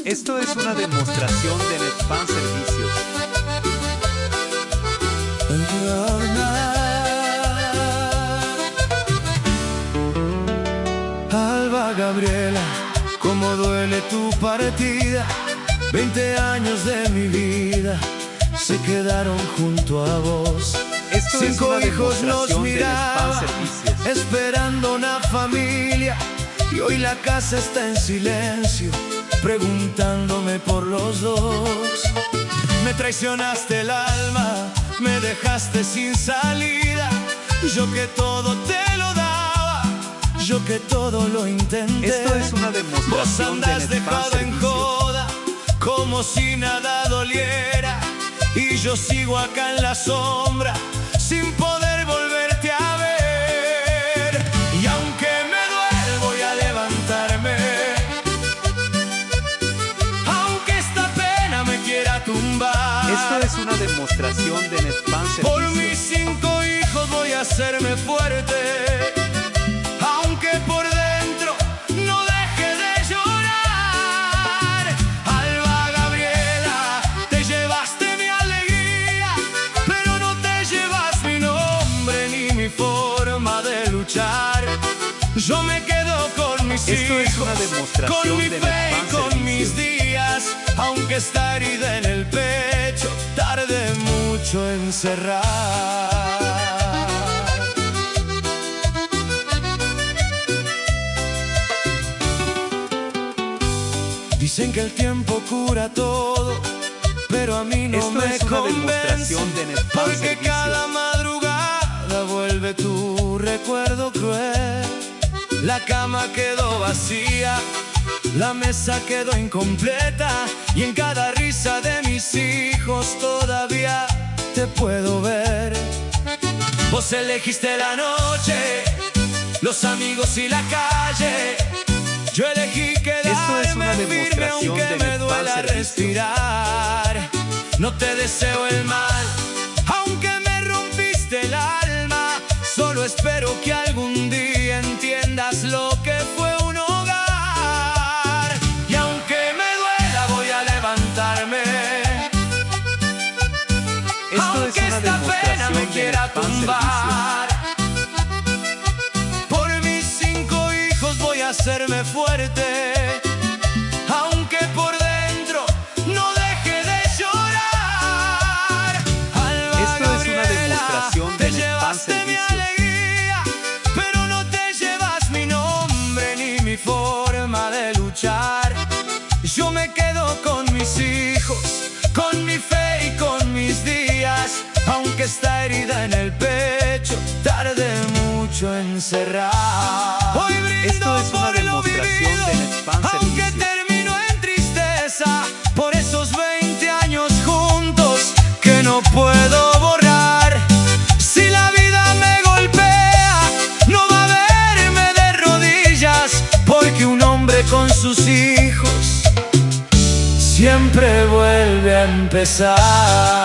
Esto es una demostración de Netfan Servicios. Alba Gabriela, cómo duele tu partida. 20 años de mi vida se quedaron junto a vos. Esto es 5 una hijos nos demostración de Netfan miraban, Servicios. esperando una familia. Y hoy la casa está en silencio, preguntándome por los dos. Me traicionaste el alma, me dejaste sin salida. Yo que todo te lo daba, yo que todo lo intenté. Esto es una Vos demostración de andás Netfan dejado en Servicios. joda, como si nada doliera. Y yo sigo acá en la sombra, sin poder volverte a ver. Y aunque me duele voy a levantarme, aunque esta pena me quiera tumbar. Esto es una demostración de Netfan Por Servicios. mis 5 hijos voy a hacerme fuerte, aunque por dentro no deje de llorar. Alba Gabriela, te llevaste mi alegría, pero no te llevas mi nombre ni mi forma de luchar. Yo me quedo con mis Esto es hijos, una demostración con mi de fe Netfan y con mis Servicios. días, aunque está herida en el pecho, tarde mucho en cerrar. Dicen que el tiempo cura todo, pero a mí no Esto me es una convence, demostración de Netfan porque Servicios. cada madrugada vuelve tu recuerdo cruel. La cama quedó vacía, la mesa quedó incompleta, y en cada risa de mis hijos todavía te puedo ver. Vos elegiste la noche, los amigos y la calle. Yo elegí Esto es una quedarme firme demostración aunque de me Netfan duela Servicios. respirar. No te deseo el mal, aunque me rompiste el alma. Solo espero que algún día entiendas lo que fue un hogar. Y aunque me duela voy a levantarme, Esto aunque es una esta pena demostración me de quiera Netfan Servicios. tumbar. Por mis 5 hijos voy a hacerme fuerte, aunque por dentro no deje de llorar. Alba Esto es una Gabriela, demostración de te Netfan llevaste mi Servicios. alegría, pero no te llevas mi nombre ni mi forma de luchar. Yo me quedo con mis hijos, con mi fe y con mis días, aunque está herida en el pecho, tarde mucho en cerrar. Hoy brindo Esto es una por lo demostración vivido, de Netfan aunque Servicios. termino en tristeza, por esos 20 años juntos que no puedo borrar. Si la vida me golpea, no va a verme de rodillas, porque un hombre con sus hijos siempre vuelve a empezar.